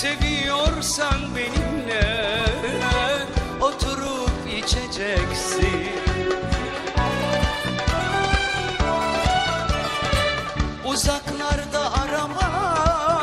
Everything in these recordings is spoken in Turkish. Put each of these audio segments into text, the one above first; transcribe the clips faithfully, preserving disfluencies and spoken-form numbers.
Seviyorsan benimle oturup içeceksin. Uzaklarda arama,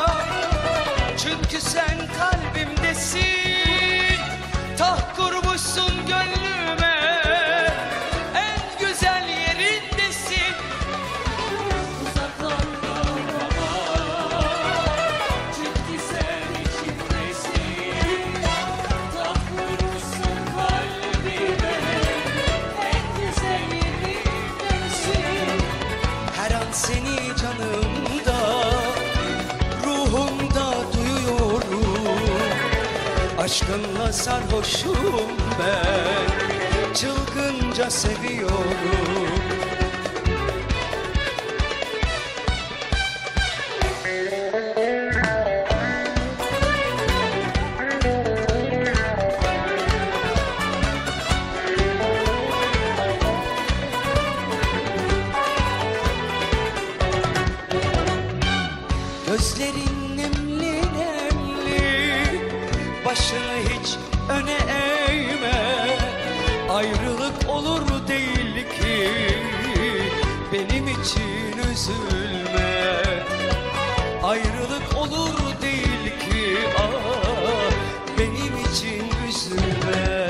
çünkü sen kalbimdesin. Taht kurmuşsun gönlüme, en güzel yerindesin. Uzaklarda arama, çünkü sen içimdesin. Taht kurmuşsun kalbime, en güzel yerindesin. Her an seni canımda, ruhumda duyuyorum. Aşkınla sarhoşum ben, çılgınca seviyorum. Gözlerin nemli nemli, başını hiç öne eğme. Ayrılık olur değil ki, benim için üzülme. Ayrılık olur değil ki, ah, benim için üzülme.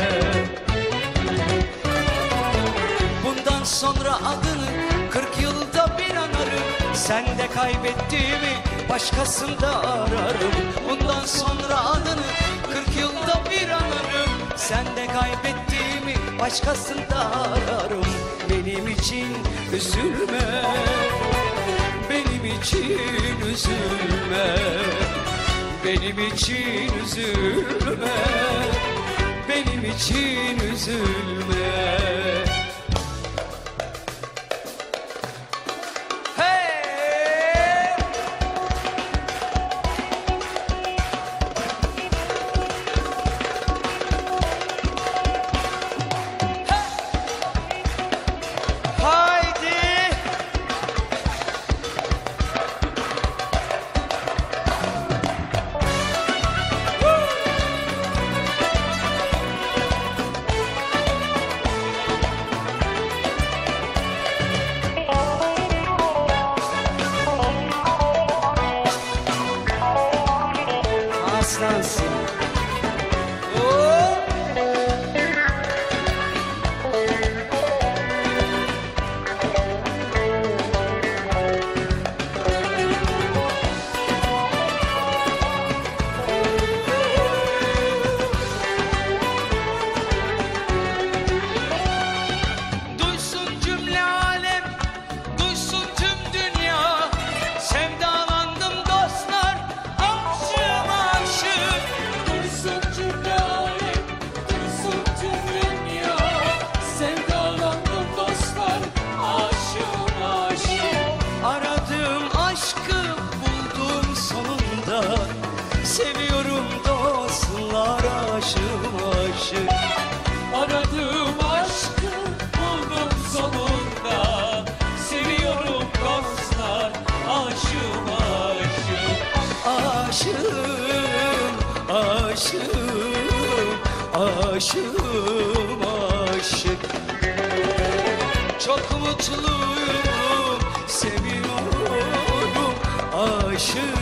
Bundan sonra adını kırk yılda bir anarım. Sen de kaybettiğimi başkasında ararım. Bundan sonra adını kırk yılda bir anarım. Sen de kaybettiğimi başkasında ararım. Benim için üzülme, benim için üzülme. Benim için üzülme, benim için üzülme. Aslansın. Oh! Duysun cümle alem, duysun tüm dünya. Sevdalandım dostlar, aşığım aşık. Duysun cümle alem, duysun tüm dünya. Sevdalandım dostlar, aşığım aşık. Aradığım aşkı buldum sonunda. Seviyorum dostlar, aşığım aşık. Aradığım aşkı buldum sonunda. Seviyorum dostlar, aşığım aşık. Aşığım, aşığım, aşığım aşık. Çok mutluyum, seviyorum, aşığım.